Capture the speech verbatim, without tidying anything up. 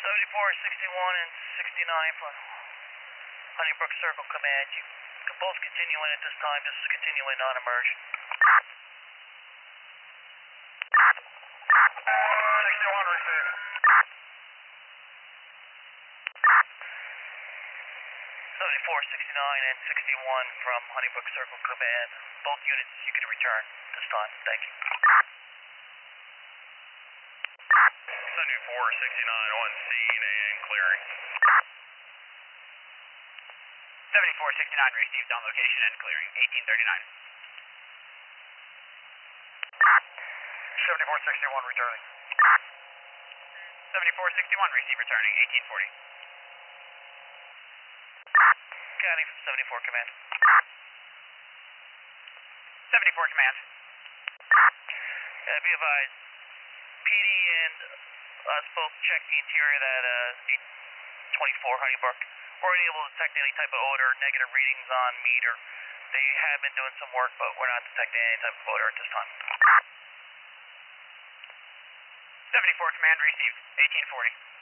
seventy-four, sixty-one, and sixty-nine from Honeybrook Circle Command. You can both continue in at this time, just continue in non-emerge. sixty-one, receive. seventy-four, sixty-nine, and sixty-one from Honeybrook Circle Command. Both units you can return this time. Thank you. seventy-four, sixty-nine on scene and clearing. seventy-four, sixty-nine received on location and clearing. eighteen thirty-nine. seventy-four, sixty-one, returning. seventy-four, sixty-one received returning. eighteen forty. County from seventy-four Command. seventy-four command. Uh, be advised, P D and us both checked the interior of that uh, eight twenty-four Honeybrook. We're unable to detect any type of odor, negative readings on meter. They have been doing some work, but we're not detecting any type of odor at this time. seventy-four command received. eighteen forty.